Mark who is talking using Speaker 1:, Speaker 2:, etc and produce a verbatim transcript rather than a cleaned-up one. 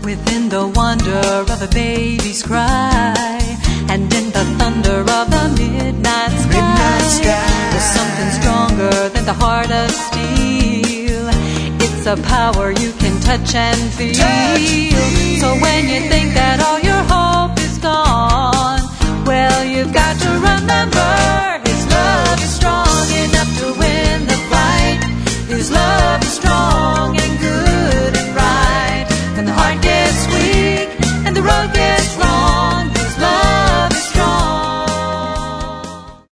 Speaker 1: Within the wonder of a baby's cry, and in the thunder of the midnight sky,
Speaker 2: midnight sky.
Speaker 1: There's something stronger than the heart of steel. It's a power you can touch and feel.
Speaker 2: Touch, feel.
Speaker 1: So when you think that all your